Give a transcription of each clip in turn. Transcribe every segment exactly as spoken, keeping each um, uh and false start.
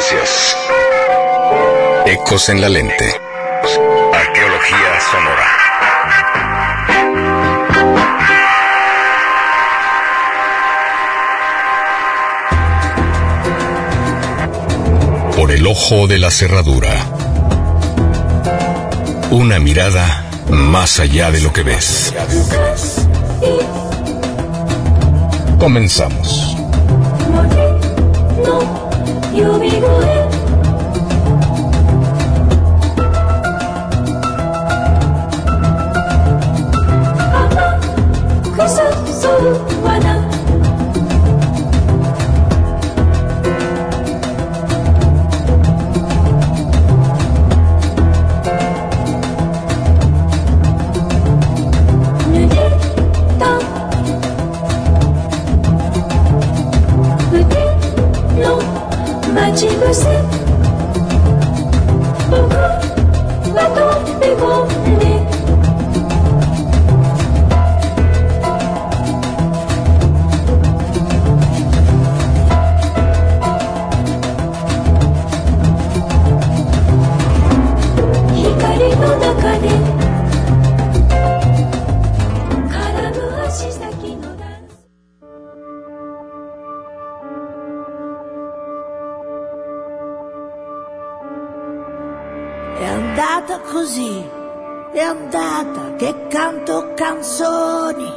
resonancias. Ecos en la lente. Arqueología sonora. Por el ojo de la cerradura. Una mirada más allá de lo que ves. Comenzamos. È andata così, è andata che canto canzoni.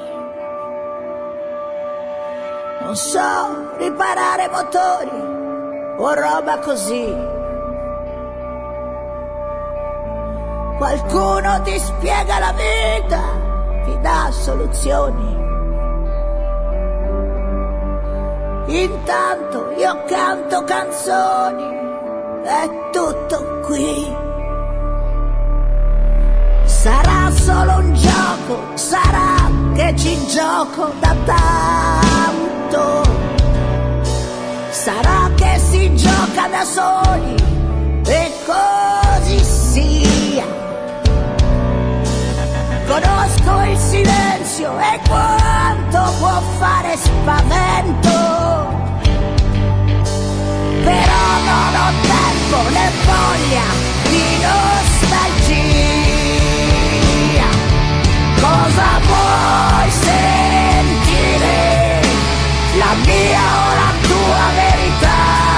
Non so riparare motori o roba così. Qualcuno ti spiega la vita, ti dà soluzioni. Intanto io canto canzoni, è tutto qui. Sarà solo un gioco, sarà che ci gioco da tanto. Sarà che si gioca da soli e così sia. Conosco il silenzio e quanto può fare spavento. Però non ho tempo né voglia di nostalgia. Cosa vuoi sentire? La mia o la tua verità?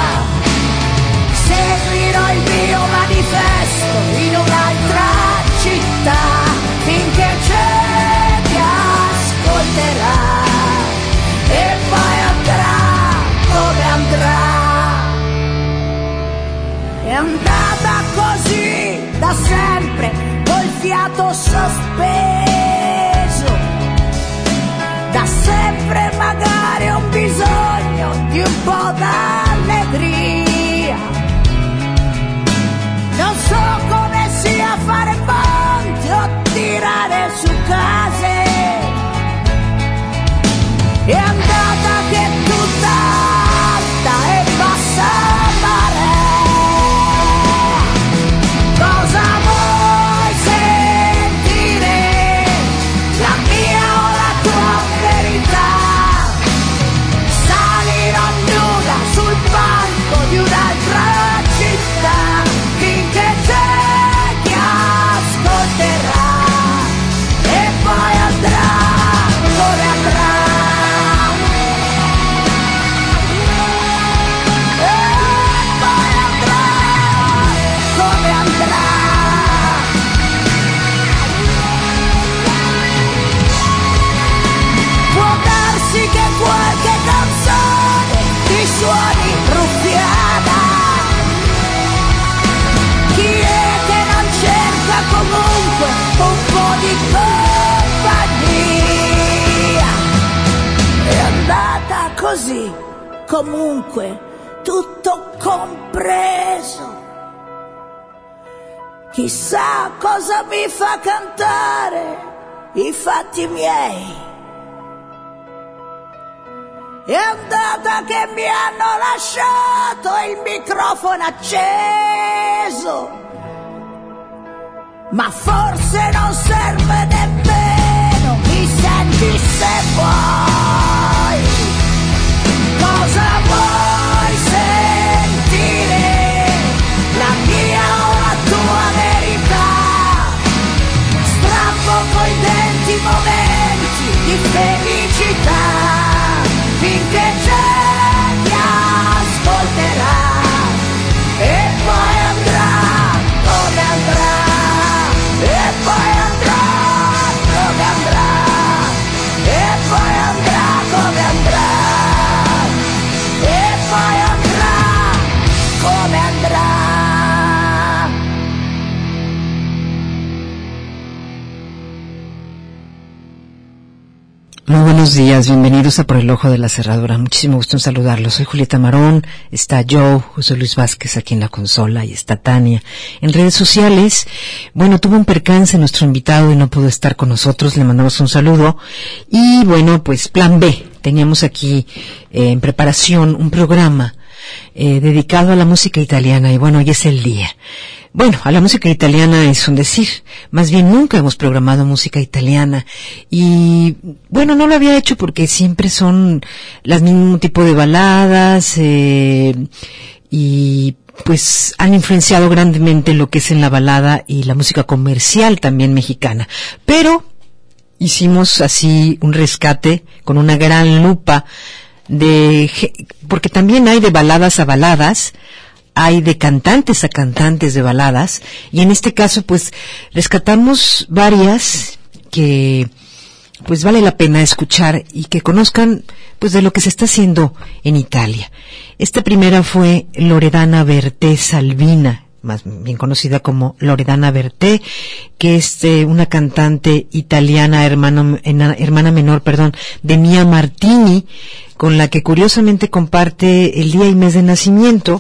Seguirò il mio manifesto in un'altra città finché c'è chi ascolterà e poi andrà come andrà. È andata così da sempre col fiato sospeso. Da sempre magari ho bisogno di un po' d'allegria. Non so come sia fare ponti o tirare su case. È andata che tutta alta e bassa marea. Cosa vuoi sentire? La mia o la tua verità? Salirò nuda sul palco di un'altra città finché c'è chi ascolterà e poi andrà dove andrà. E poi andrà come andrà. Può darsi che qualche canzone ti suoni ruffiana. Chi è che non cerca comunque un po' di compagnia? È andata così, comunque, tutto compreso. Chissà cosa mi fa cantare i fatti miei. È andata che mi hanno lasciato il microfono acceso. Ma forse non serve nemmeno, mi senti se vuoi. Cosa vuoi sentire? buenos días, bienvenidos a Por el Ojo de la Cerradura. Muchísimo gusto en saludarlos. Soy Julieta Marón, está Joe, José Luis Vázquez aquí en la consola y está Tania. En redes sociales, bueno, tuvo un percance nuestro invitado y no pudo estar con nosotros, le mandamos un saludo. Y bueno, pues plan B, teníamos aquí eh, en preparación un programa eh, dedicado a la música italiana y bueno, hoy es el día. Bueno, a la música italiana es un decir, más bien nunca hemos programado música italiana y bueno, no lo había hecho porque siempre son las mismo tipo de baladas eh, y pues han influenciado grandemente lo que es en la balada y la música comercial también mexicana, pero hicimos así un rescate con una gran lupa de, porque también hay de baladas a baladas, hay de cantantes a cantantes de baladas, y en este caso pues rescatamos varias que pues vale la pena escuchar y que conozcan pues de lo que se está haciendo en Italia. Esta primera fue Loredana Bertè Salvina, más bien conocida como Loredana Bertè, que es eh, una cantante italiana, hermano, hermana menor, perdón, de Mia Martini, con la que curiosamente comparte el día y mes de nacimiento.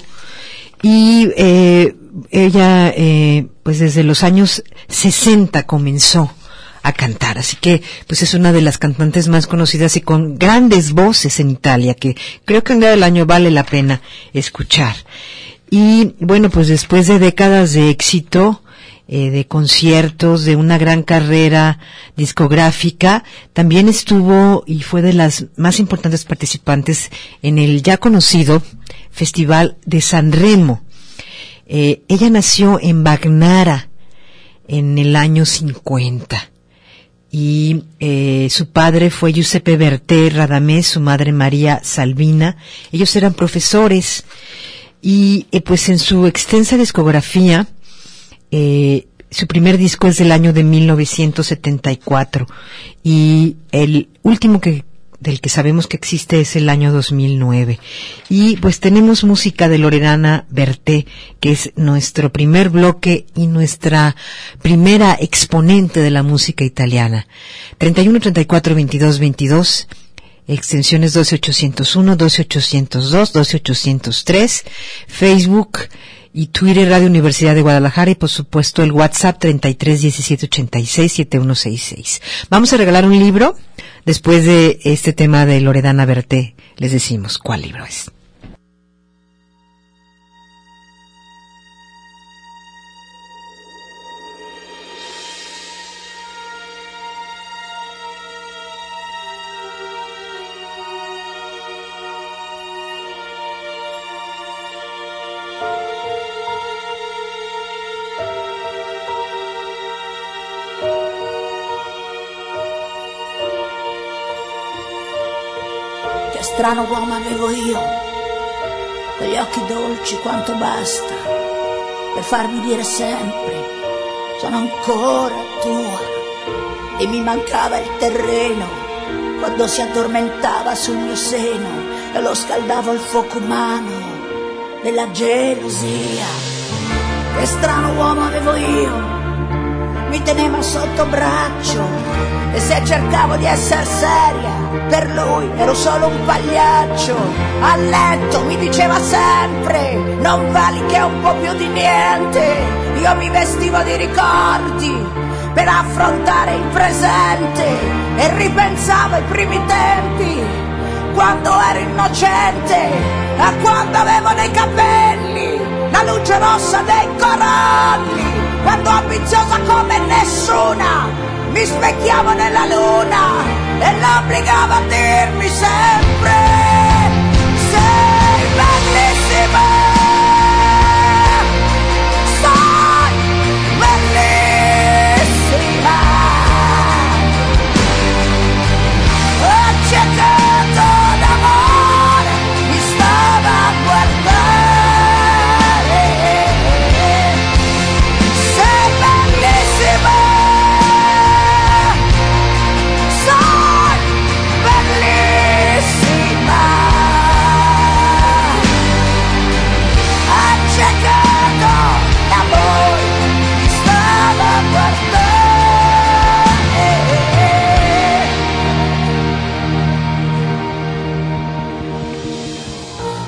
Y eh, ella, eh, pues desde los años sesenta comenzó a cantar, así que pues es una de las cantantes más conocidas y con grandes voces en Italia, que creo que en día del año vale la pena escuchar. Y bueno, pues después de décadas de éxito, eh, de conciertos, de una gran carrera discográfica, también estuvo y fue de las más importantes participantes en el ya conocido Festival de Sanremo. Eh, ella nació en Bagnara en el año cincuenta y eh, su padre fue Giuseppe Bertè Radamés, su madre María Salvina. Ellos eran profesores y eh, pues en su extensa discografía, eh, su primer disco es del año de mil novecientos setenta y cuatro y el último que del que sabemos que existe es el año dos mil nueve. Y pues tenemos música de Loredana Bertè, que es nuestro primer bloque y nuestra primera exponente de la música italiana. treinta y uno, treinta y cuatro, veintidós, veintidós, extensiones doce ochocientos uno, doce ochocientos dos, doce ochocientos tres, Facebook y Twitter Radio Universidad de Guadalajara y por supuesto el WhatsApp treinta y tres, diecisiete, ochenta y seis, setenta y uno sesenta y seis. Vamos a regalar un libro. Después de este tema de Loredana Bertè, les decimos cuál libro es. Strano uomo avevo io, quegli occhi dolci quanto basta per farmi dire sempre sono ancora tua, e mi mancava il terreno quando si addormentava sul mio seno e lo scaldavo al fuoco umano della gelosia. Che strano uomo avevo io, mi teneva sotto braccio e se cercavo di essere seria per lui ero solo un pagliaccio. A letto mi diceva sempre non vali che un po' più di niente. Io mi vestivo di ricordi per affrontare il presente e ripensavo ai primi tempi quando ero innocente, a quando avevo nei capelli la luce rossa dei coralli, quando ambiziosa come nessuna mi specchiavo nella luna e l'obbligavo a dirmi sempre sei bellissima, sei bellissima. Accecato d'amore mi stava a guardare, sei bellissima. Bellissima.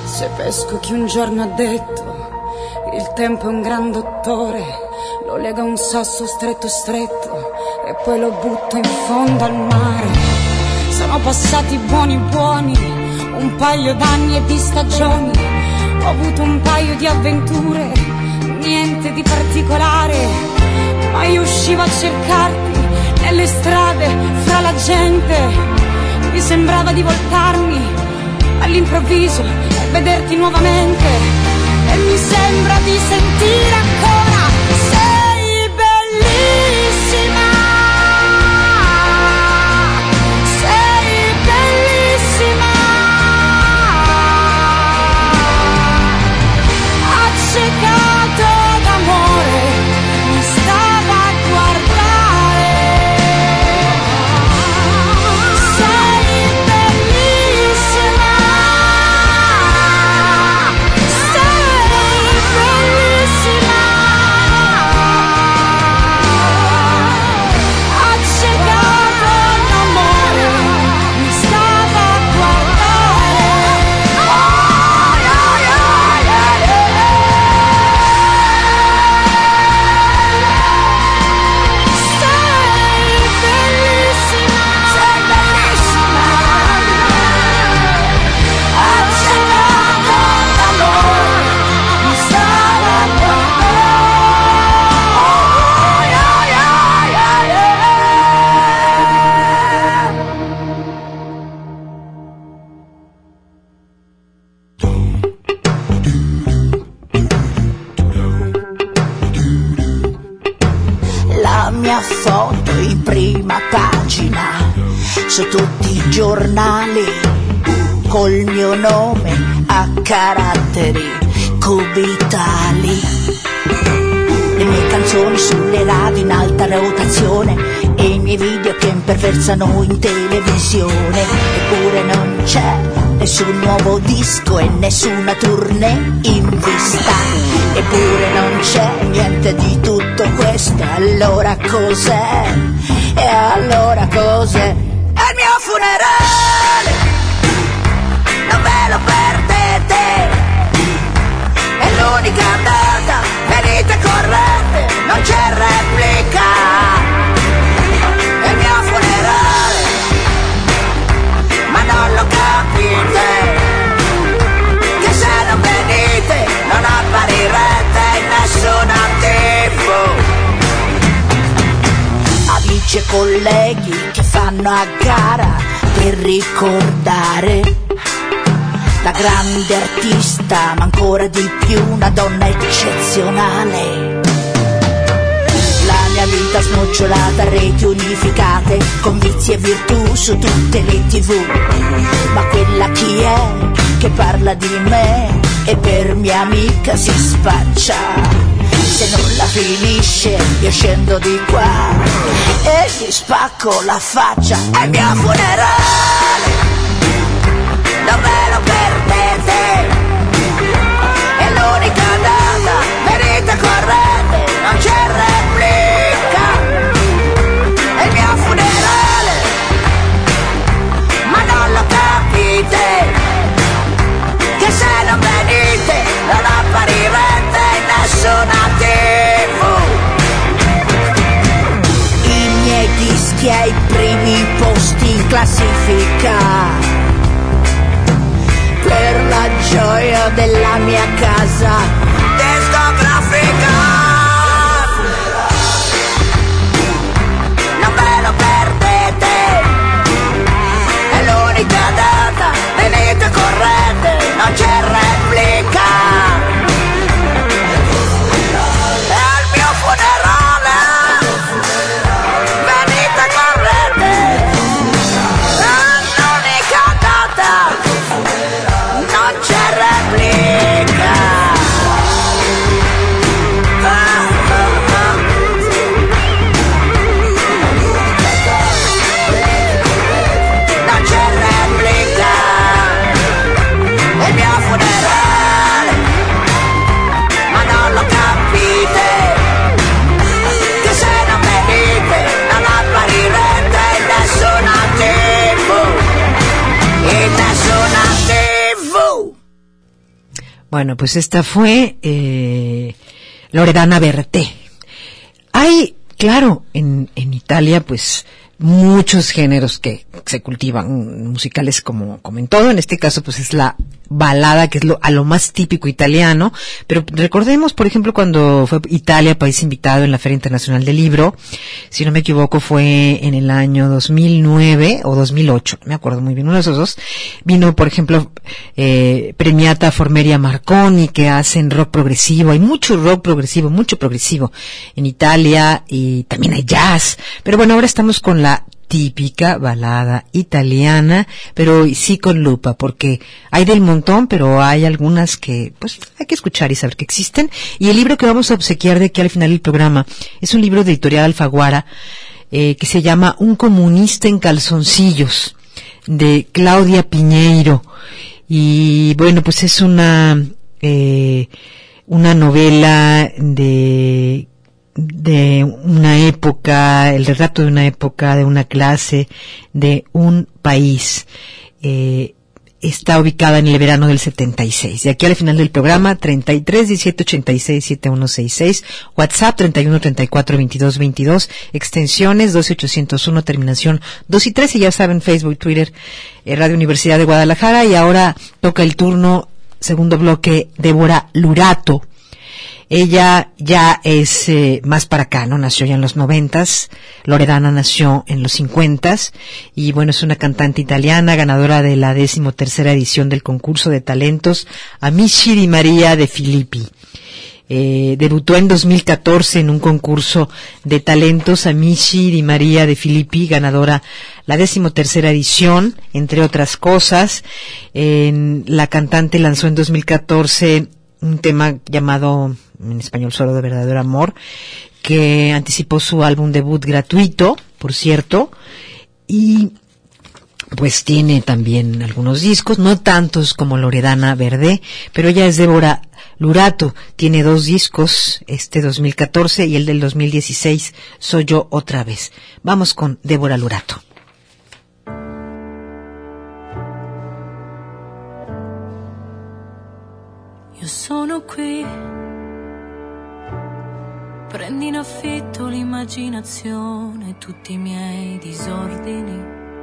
Se pesco chi un giorno ha detto, il tempo è un gran dottore, lo lega a un sasso stretto stretto e poi lo butto in fondo al mare. Sono passati buoni buoni, un paio d'anni e di stagioni, ho avuto un paio di avventure, niente di particolare, ma io uscivo a cercarti nelle strade, fra la gente, mi sembrava di voltarmi all'improvviso e vederti nuovamente, e mi sembra di sentire ancora, sei bellissima, sei bellissima, accecato d'amore, mi stava a guardare, sei bellissima, sei bellissima, accecato d'amore, mi stava a guardare. Oh, yeah, yeah, yeah, yeah. Sei bellissima, sei bellissima, accecato d'amore, mi stava a guardare. Oh, yeah, yeah, yeah, yeah. La mia foto in prima pagina su tutti i giornali, col mio nome a caratteri cubitali. Le mie canzoni sulle radio in alta rotazione e i miei video che imperversano in televisione. Eppure non c'è nessun nuovo disco e nessuna tournée in vista. Eppure non c'è niente di tutto questo. Allora cos'è? E allora cos'è? È il mio funerale, non ve lo perdete. È l'unica data, venite correte, non c'è replica. È il mio funerale, ma non lo capite, che se non venite non apparirete in nessuna tifo. Amici e colleghi che fanno a gara per ricordare la grande artista, ma ancora di più una donna eccezionale. La mia vita snocciolata a reti unificate, con vizi e virtù su tutte le tivù. Ma quella chi è che parla di me e per mia amica si spaccia? Se non la finisce io scendo di qua e gli spacco la faccia. È il mio funerale, non ve lo perdete. È l'unica data, venite correte, non c'è replica. È il mio funerale, ma non lo capite, che se non venite non apparirete in nessuna tivù. I miei dischi ai primi posti in classifica, per la gioia della mia casa discografica. Non ve lo perdete, è l'unica data, venite correte, non c'è replica. È il mio funerale, venite correte, è l'unica data, non c'è replica. Bueno, pues esta fue eh, Loredana Bertè. Hay, claro, en, en Italia, pues, muchos géneros que se cultivan musicales como, como en todo. En este caso, pues, es la balada, que es lo, a lo más típico italiano. Pero recordemos, por ejemplo, cuando fue Italia país invitado en la Feria Internacional del Libro, si no me equivoco, fue en el año dos mil nueve o dos mil ocho, no me acuerdo muy bien, uno de esos dos. Vino, por ejemplo, eh, Premiata Formeria Marconi, que hacen rock progresivo. Hay mucho rock progresivo, mucho progresivo en Italia, y también hay jazz. Pero bueno, ahora estamos con la típica balada italiana, pero sí con lupa, porque hay del montón, pero hay algunas que, pues, hay que escuchar y saber que existen. Y el libro que vamos a obsequiar de aquí al final del programa es un libro de Editorial Alfaguara, eh, que se llama Un comunista en calzoncillos, de Claudia Piñeiro. Y bueno, pues es una, eh, una novela de de una época, el retrato de una época, de una clase, de un país. Eh, está ubicada en el verano del setenta y seis. Y aquí al final del programa, treinta y tres, diecisiete, ochenta y seis, setenta y uno sesenta y seis, WhatsApp treinta y uno, treinta y cuatro, veintidós, veintidós, extensiones doce ochocientos uno, terminación dos y tres, y ya saben, Facebook, Twitter, eh, Radio Universidad de Guadalajara. Y ahora toca el turno, segundo bloque, Débora Lurato. Ella ya es eh, más para acá, ¿no? Nació ya en los noventas, Loredana nació en los cincuentas, y bueno, es una cantante italiana, ganadora de la decimotercera edición del concurso de talentos Amici di Maria de Filippi. Eh, debutó en dos mil catorce en un concurso de talentos Amici di Maria de Filippi, ganadora la decimotercera edición, entre otras cosas. Eh, la cantante lanzó en dos mil catorce un tema llamado, en español, Solo de Verdadero Amor, que anticipó su álbum debut gratuito, por cierto, y pues tiene también algunos discos, no tantos como Loredana Bertè, pero ella es Débora Lurato, tiene dos discos, este dos mil catorce y el del dos mil dieciséis, Soy yo otra vez. Vamos con Débora Lurato. Io sono qui, prendi in affitto l'immaginazione, tutti i miei disordini,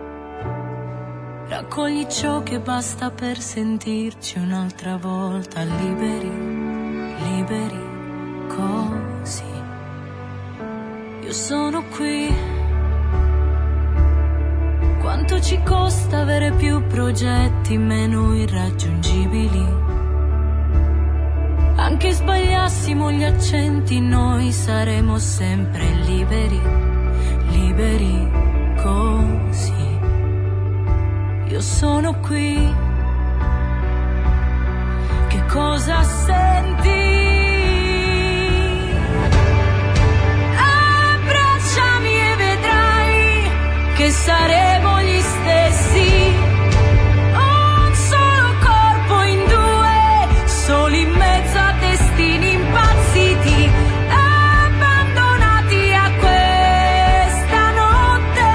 raccogli ciò che basta per sentirci un'altra volta liberi, liberi così. Io sono qui, quanto ci costa avere più progetti meno irraggiungibili? Anche sbagliassimo gli accenti, noi saremo sempre liberi, liberi così. Io sono qui, che cosa senti? Abbracciami e vedrai che saremo gli stessi. Un solo corpo in due, soli in mezzo a destini impazziti, abbandonati a questa notte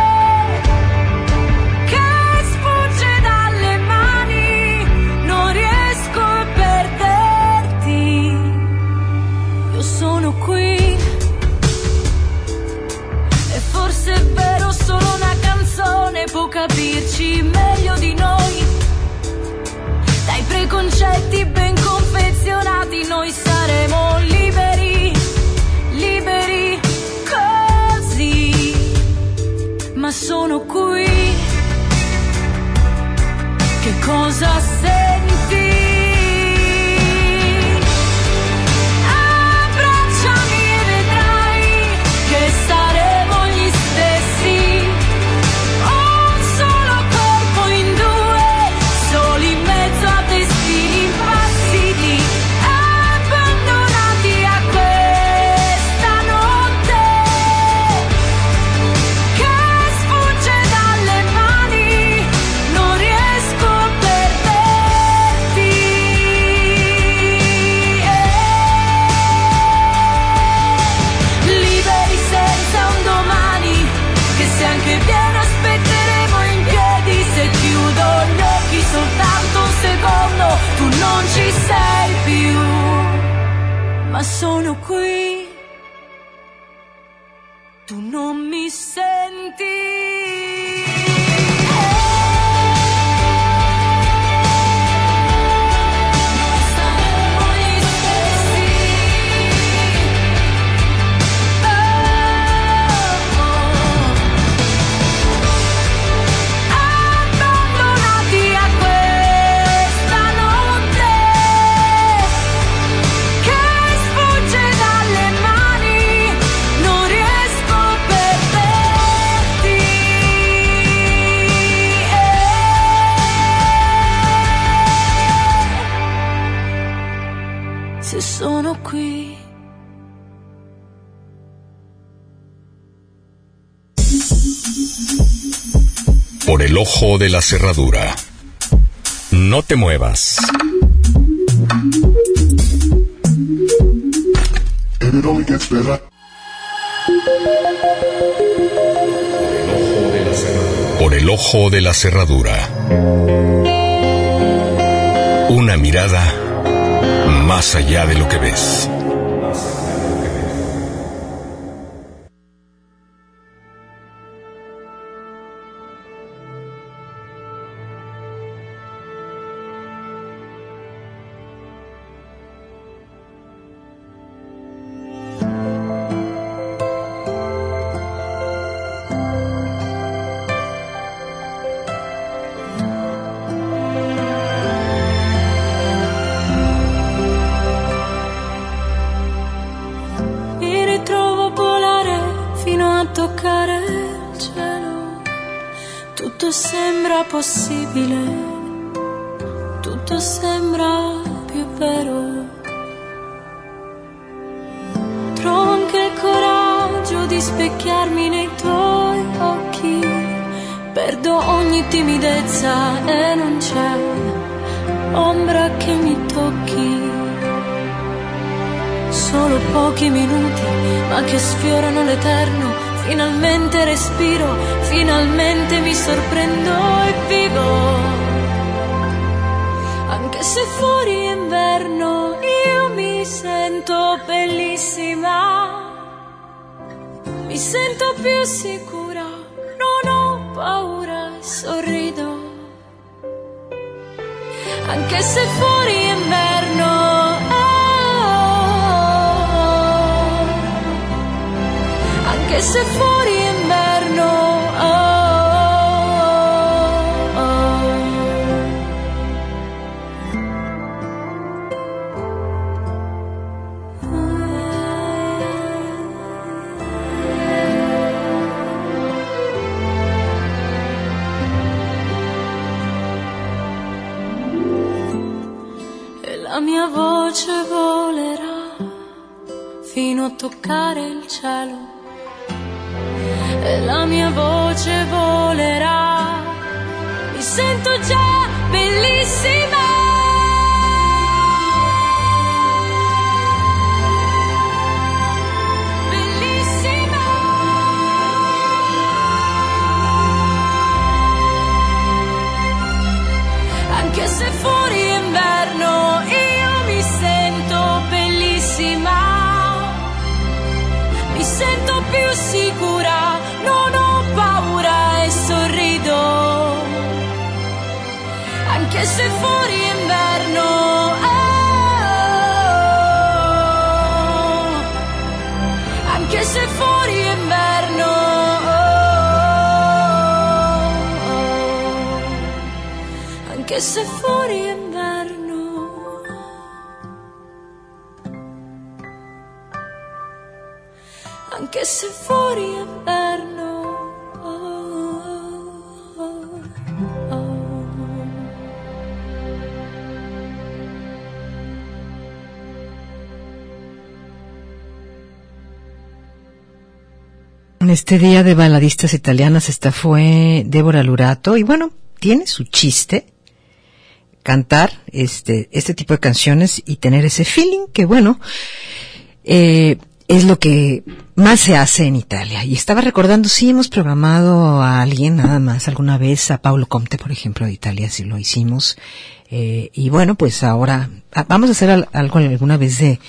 che sfugge dalle mani, non riesco a perderti. Io sono qui, e forse è vero, solo una canzone può capirci meglio di noi. Dai preconcetti ben confezionati noi saremo liberi, liberi così. Ma sono qui, che cosa senti? Abbracciami e vedrai che saremo gli stessi. Un solo corpo in due, soli in mezzo a destini impazziti, abbandonati a questa notte che sfugge dalle mani, non riesco a perderti. ma sono qui. Tu non mi senti. Sono qui. Por el ojo de la cerradura. No te muevas. Por el ojo de la cerradura. Una mirada más allá de lo que ves. Possibile, tutto sembra più vero. Trovo anche il coraggio di specchiarmi nei tuoi occhi. Perdo ogni timidezza e non c'è ombra che mi tocchi. Solo pochi minuti, ma che sfiorano l'eterno. Finalmente respiro, finalmente mi sorprendo e vivo. Anche se fuori è inverno, io mi sento bellissima. Mi sento più sicura, non ho paura e sorrido. Anche se fuori è inverno, anche se fuori è inverno, oh, oh. E la mia voce volerà fino a toccare il cielo. E la mia voce volerà, mi sento già bellissima. Bellissima. Anche se fuori è inverno, io mi sento bellissima. Mi sento più sicura, non ho paura e sorrido. Anche se fuori è inverno, oh, anche se fuori è inverno, oh, oh, anche se fuori è inverno. Anche se fuori è inverno, oh, oh, oh. En este día de baladistas italianas, esta fue Débora Lurato, y bueno, tiene su chiste cantar este este tipo de canciones y tener ese feeling que, bueno, eh, es lo que más se hace en Italia. Y estaba recordando, sí hemos programado a alguien nada más alguna vez, a Paolo Conte, por ejemplo, de Italia, sí lo hicimos. Eh, y bueno, pues ahora vamos a hacer algo alguna vez de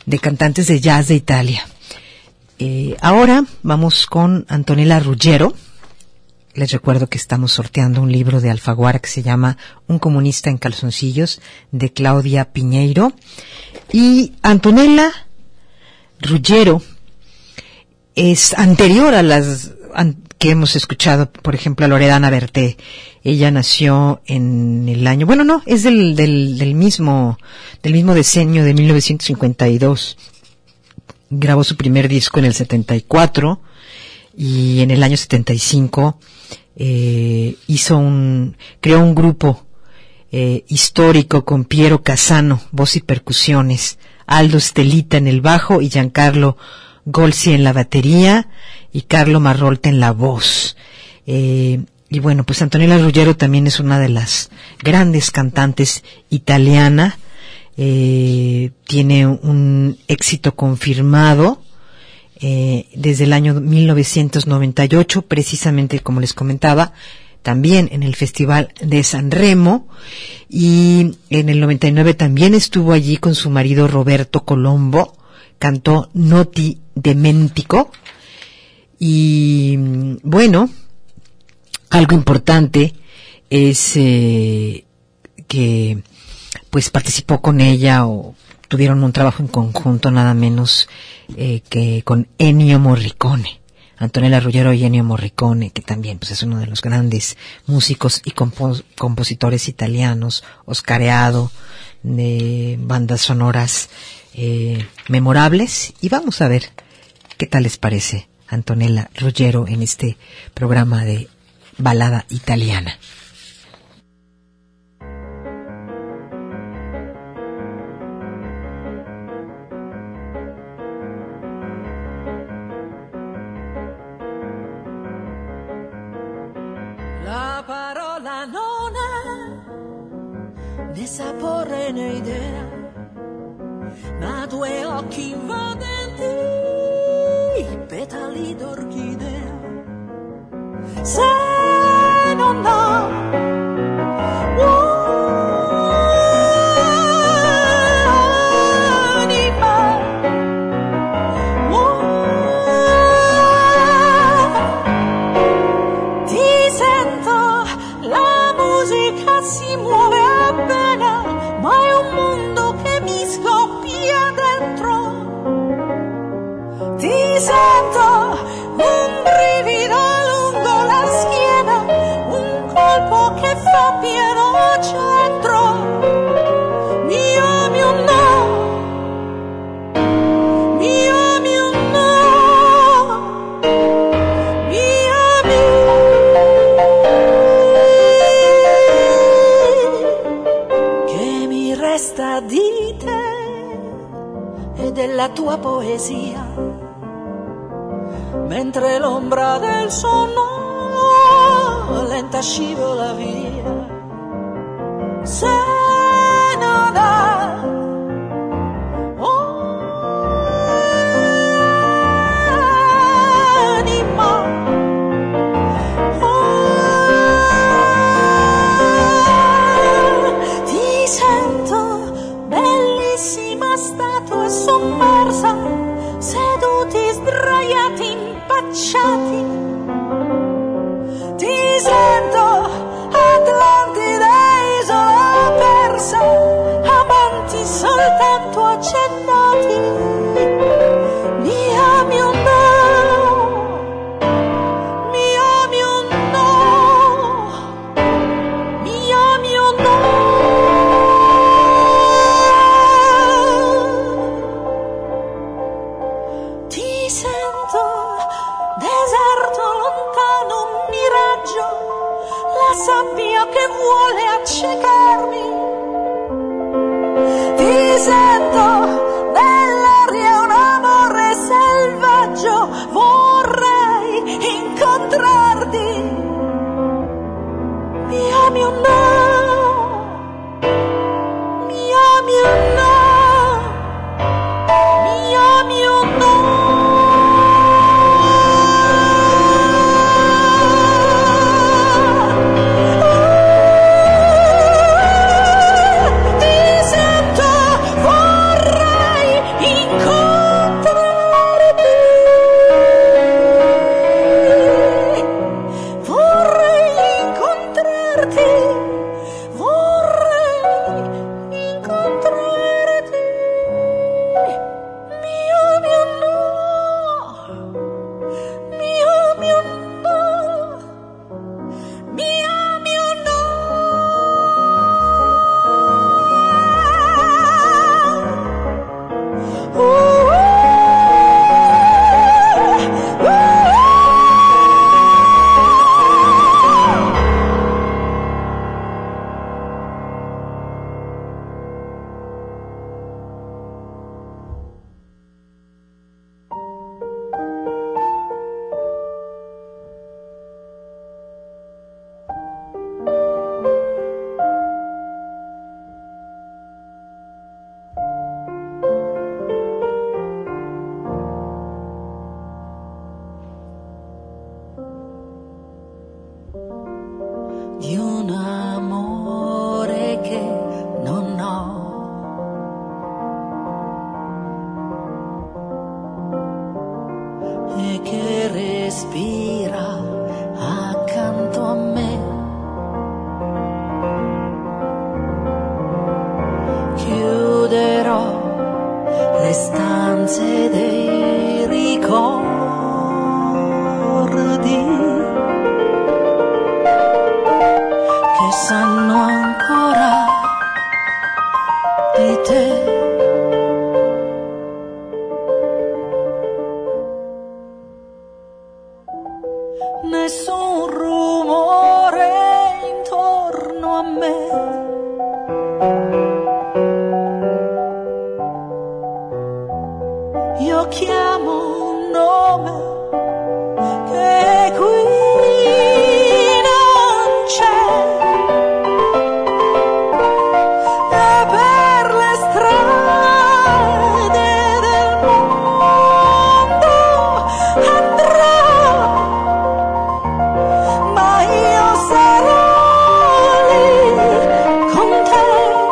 de cantantes de jazz de Italia. Eh, ahora vamos con Antonella Ruggiero. Les recuerdo que estamos sorteando un libro de Alfaguara que se llama Un comunista en calzoncillos, de Claudia Piñeiro. Y Antonella Ruggiero es anterior a las an, que hemos escuchado, por ejemplo, a Loredana Berté. Ella nació en el año, bueno, no, es del, del, del mismo, del mismo decenio de mil novecientos cincuenta y dos. Grabó su primer disco en el setenta y cuatro y en el año setenta y cinco eh, hizo un, creó un grupo eh, histórico con Piero Casano, voz y percusiones, Aldo Stelita en el bajo y Giancarlo Golsi en la batería y Carlo Marrolta en la voz. Eh, y bueno, pues Antonella Ruggiero también es una de las grandes cantantes italiana. Eh, tiene un éxito confirmado eh, desde el año mil novecientos noventa y ocho, precisamente como les comentaba, también en el Festival de San Remo, y en el noventa y nueve también estuvo allí con su marido Roberto Colombo, cantó Noti Dementico, y bueno, algo importante es eh, que pues participó con ella o tuvieron un trabajo en conjunto nada menos eh, que con Ennio Morricone. Antonella Ruggiero y Ennio Morricone, que también pues es uno de los grandes músicos y compos- compositores italianos, oscareado, de bandas sonoras eh, memorables. Y vamos a ver qué tal les parece Antonella Ruggiero en este programa de balada italiana. La parola non ha né sapore né idea, ma due occhi invadenti, petali d'orchidea. Se non dà un'anima, ti sento, la musica si muove appena, ma è un mondo che mi scoppia dentro. Ti sento, un brivido lungo la schiena, un colpo che fa pieno centro. Mi ami o no? Mi ami o no? Mi ami? Che mi resta di te e della tua poesia, mentre l'ombra del sonno lenta scivola via. Se non ha anima, oh, ti sento, bellissima statua e sommersa, seduti sdraiati impacciati. Ti sento, Atlantide, isola persa, amanti soltanto accennati. Mi ami o no? Mi ami o no? Mi ami o no? Ti sento, deserto lontano, un miraggio, la sabbia che vuole accecarmi. Ti sento, nell'aria un amore selvaggio, vorrei incontrarti. Mi ami o no? Mi ami o no? Mi ami o no? Ti sento, le stanze dei ricordi che sanno ancora di te. Nessun rumore intorno a me, io chiamo un nome che qui non c'è, e per le strade del mondo andrò, ma io sarò lì con te.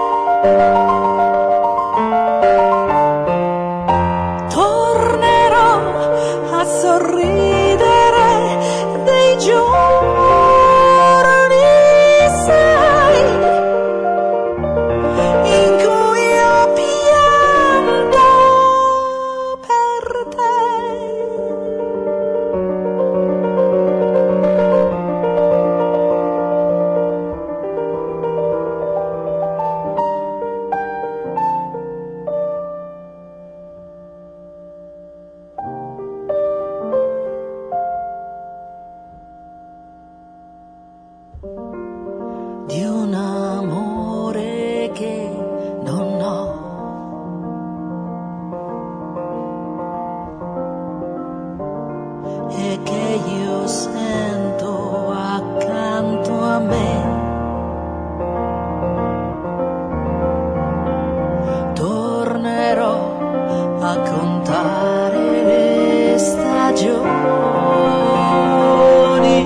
Tornerò a sorridere dei giorni, sai, in cui ho pianto per te. Di un amore che non ho, e che io sento accanto a me. Tornerò a contare le stagioni,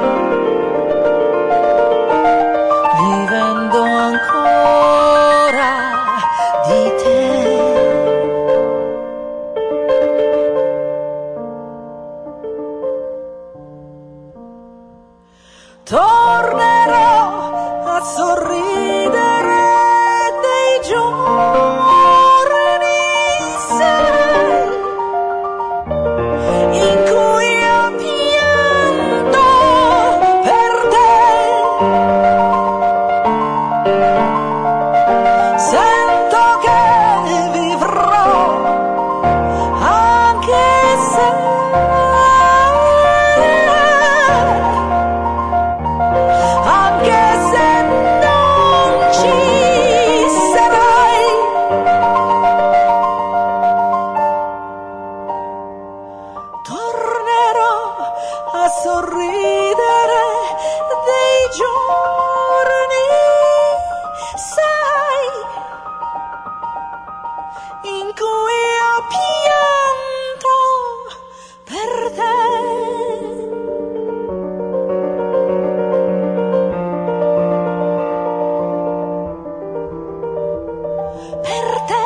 vivendo ancora di te. Tornerò a sorridere dei giorni, sai, in cui ho pianto per te. Sento che vivrò, anche se, anche se non ci sarai. Tornerò a sorridere dei giorni, sai, in cui ho pianto per te. Per te.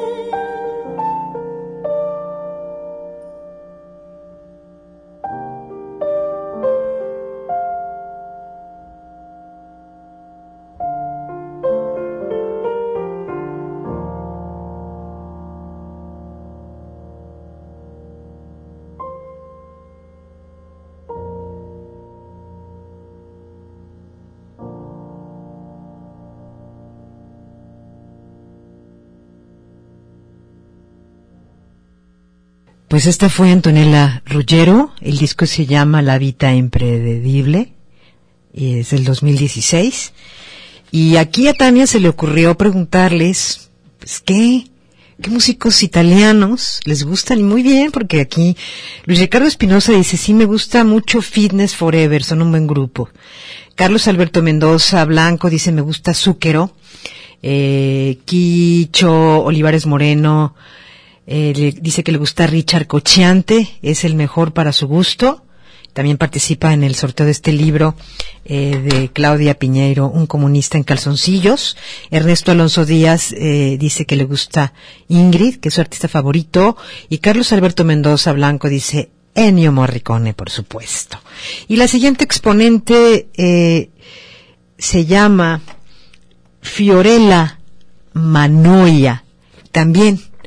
Pues esta fue Antonella Ruggiero, el disco se llama La Vita Imprevedible, y es del dos mil dieciséis, y aquí a Tania se le ocurrió preguntarles, pues, ¿qué? ¿Qué músicos italianos les gustan? Y muy bien, porque aquí Luis Ricardo Espinosa dice, sí, me gusta mucho Fitness Forever, son un buen grupo. Carlos Alberto Mendoza Blanco dice, me gusta Zúquero. Eh, Quicho Olivares Moreno, Eh, le, dice que le gusta Richard Cocciante, es el mejor para su gusto. También participa en el sorteo de este libro eh, de Claudia Piñeiro, Un comunista en calzoncillos. Ernesto Alonso Díaz eh, dice que le gusta Ingrid, que es su artista favorito. Y Carlos Alberto Mendoza Blanco dice Ennio Morricone, por supuesto. Y la siguiente exponente eh, se llama Fiorella Mannoia, también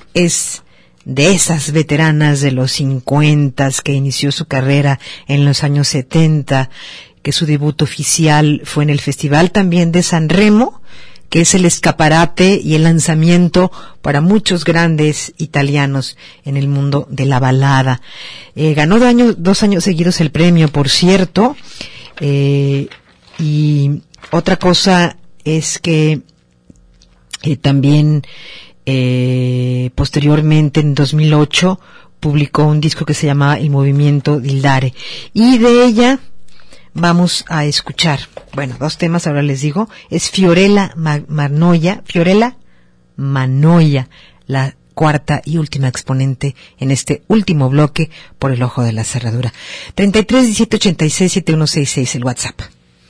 es de esas veteranas de los cincuentas que inició su carrera en los años setenta, que su debut oficial fue en el Festival también de San Remo, que es el escaparate y el lanzamiento para muchos grandes italianos en el mundo de la balada. Eh, ganó dos años, dos años seguidos el premio, por cierto, eh, y otra cosa es que eh, también eh, posteriormente, en dos mil ocho, publicó un disco que se llamaba El Movimiento Dildare, y de ella vamos a escuchar, bueno, dos temas, ahora les digo, es Fiorella Ma- Mannoia, Fiorella Mannoia, la cuarta y última exponente en este último bloque por el ojo de la cerradura. treinta y tres, diecisiete, ochenta y seis, setenta y uno sesenta y seis, el WhatsApp.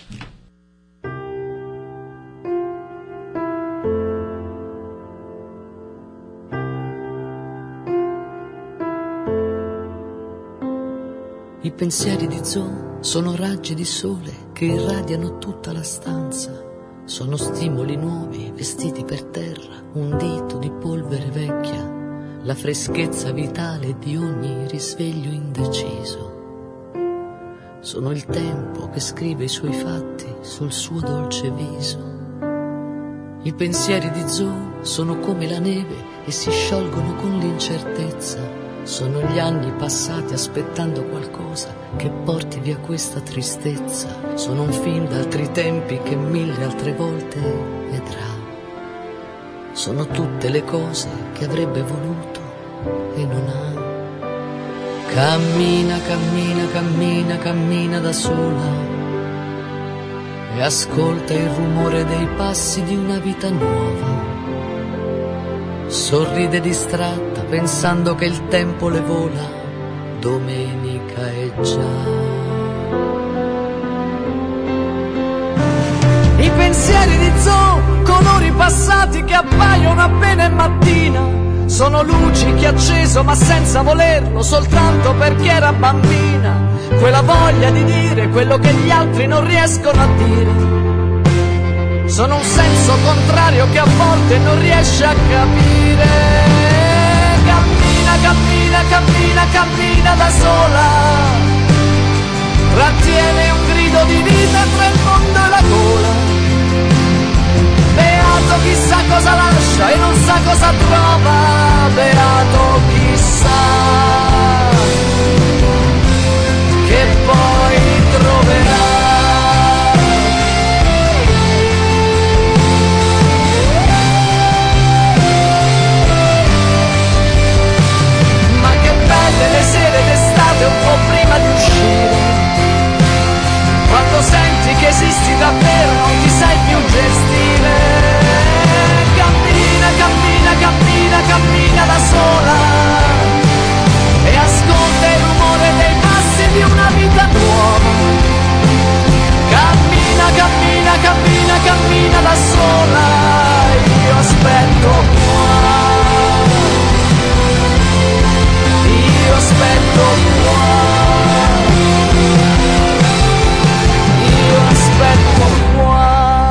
I pensieri di Zoe sono raggi di sole che irradiano tutta la stanza. Sono stimoli nuovi vestiti per terra, un dito di polvere vecchia, la freschezza vitale di ogni risveglio indeciso. Sono il tempo che scrive i suoi fatti sul suo dolce viso. I pensieri di Zoe sono come la neve e si sciolgono con l'incertezza. Sono gli anni passati aspettando qualcosa che porti via questa tristezza. Sono un film d'altri tempi che mille altre volte vedrà. Sono tutte le cose che avrebbe voluto e non ha. Cammina, cammina, cammina, cammina da sola e ascolta il rumore dei passi di una vita nuova. Sorride distratta pensando che il tempo le vola, domenica è già. I pensieri di Zoe, colori passati che appaiono appena è mattina, sono luci che ha acceso ma senza volerlo, soltanto perché era bambina. Quella voglia di dire quello che gli altri non riescono a dire. Sono un senso contrario che a volte non riesce a capire. Cammina, cammina, cammina, cammina da sola. Trattiene un grido di vita tra il mondo e la gola. Beato chissà cosa lascia e non sa cosa trova. Beato chissà che poi troverà. Le sere d'estate un po' prima di uscire, quando senti che esisti davvero non ti sai più gestire. Cammina, cammina, cammina, cammina da sola e ascolta il rumore dei passi di una vita nuova. Cammina, cammina, cammina, cammina da sola, io aspetto qua. Io aspetto qua, io aspetto qua.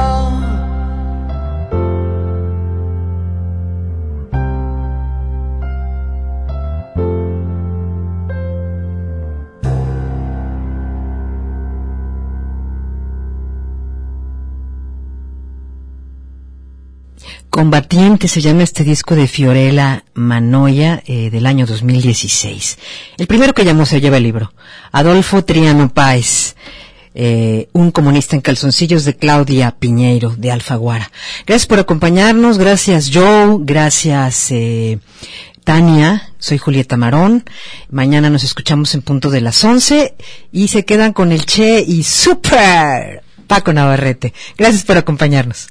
Combatiente se llama este disco de Fiorella Mannoia eh, del año dos mil dieciséis. El primero que llamó se lleva el libro. Adolfo Triano Páez, eh, un comunista en calzoncillos, de Claudia Piñeiro de Alfaguara. Gracias por acompañarnos, gracias Joe, gracias eh, Tania, soy Julieta Marón. Mañana nos escuchamos en punto de las once y se quedan con el Che y Super Paco Navarrete. Gracias por acompañarnos.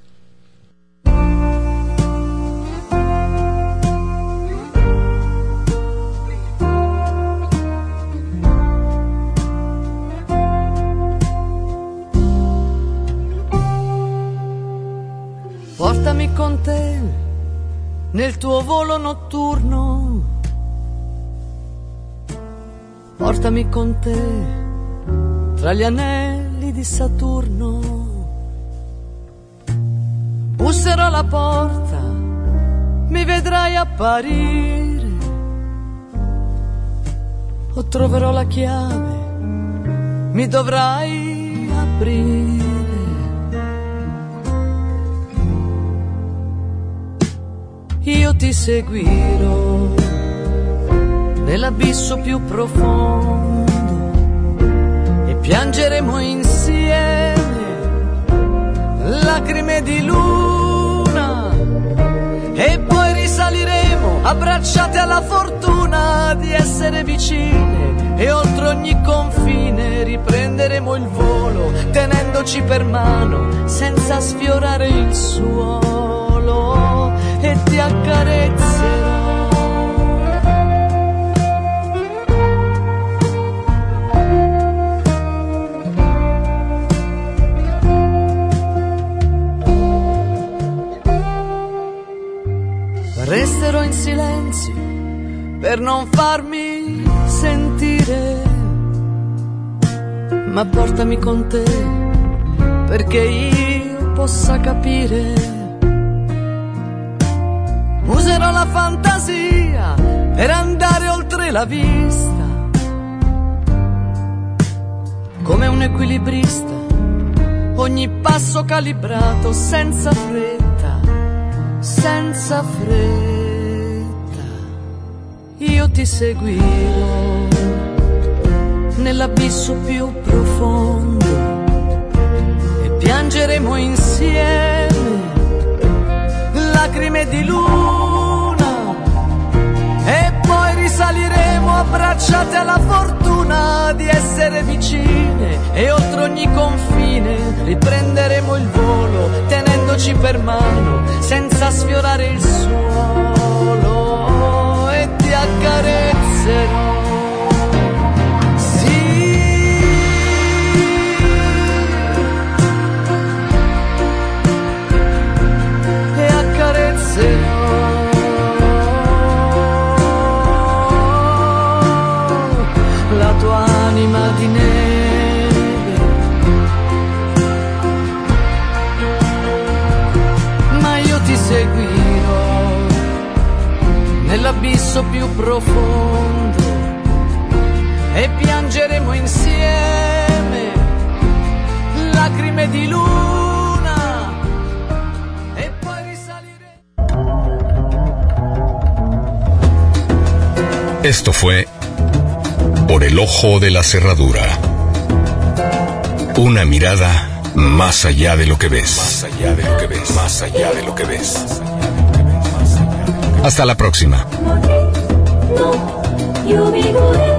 Portami con te nel tuo volo notturno, portami con te tra gli anelli di Saturno. Busserò alla porta mi vedrai apparire o troverò la chiave, mi dovrai aprire. Io ti seguirò nell'abisso più profondo e piangeremo insieme lacrime di luna e poi risaliremo abbracciate alla fortuna di essere vicine e oltre ogni confine riprenderemo il volo tenendoci per mano senza sfiorare il suolo e ti accarezzerò. Resterò in silenzio per non farmi sentire, ma portami con te perché io possa capire. Userò la fantasia per andare oltre la vista, come un equilibrista, ogni passo calibrato senza fretta, senza fretta. Io ti seguirò nell'abisso più profondo e piangeremo insieme lacrime di luna e poi risaliremo abbracciate alla fortuna di essere vicine e oltre ogni confine riprenderemo il volo tenendoci per mano senza sfiorare il suolo e ti accarezzerò. La tua anima di neve, ma io ti seguirò nell'abisso più profondo e piangeremo insieme lacrime di luna e poi risaliremo. Esto fue Por el ojo de la cerradura. Una mirada más allá de lo que ves. Más allá de lo que ves. Más allá de lo que ves. Hasta la próxima. No, io mi